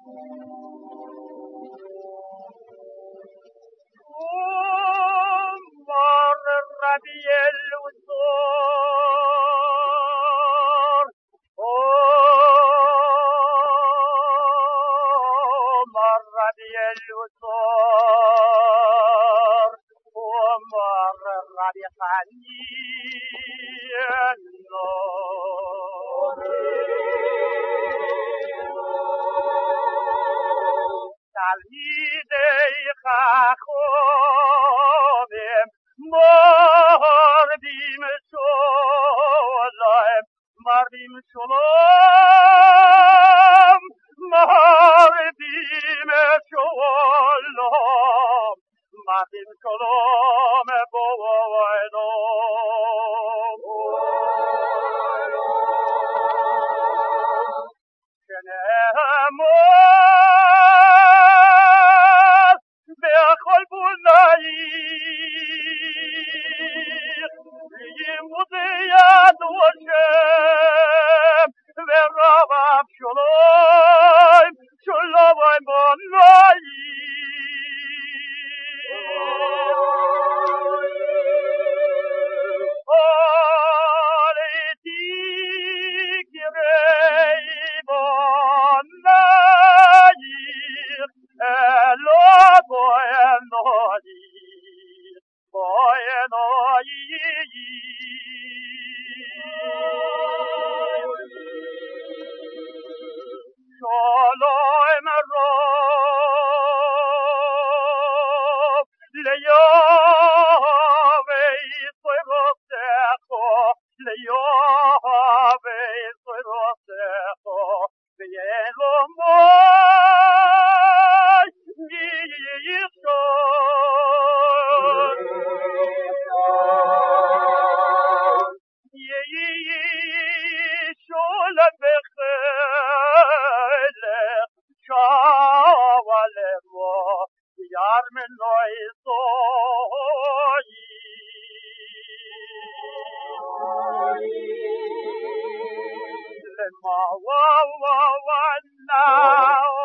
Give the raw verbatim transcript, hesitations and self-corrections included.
مر ربيع الوزور مر ربيع الوزور ومر الربيع حنين تلهیدی خاخوبیم مردیم شلم مردیم شلم مردیم شلم مردیم شلم بویدم شنمون بخل بولاییم لیموزیاد وشم و رابم شلویم شلویم بولاییم آلی دیگری بولاییم الو باید نایی باید نایی شلویم رو لیاوی سوی رسخو لیاوی سوی رسخو بیلو مای نیشون نیشون بخیله شاوله ما یار من نوی سویی لما وا وا وا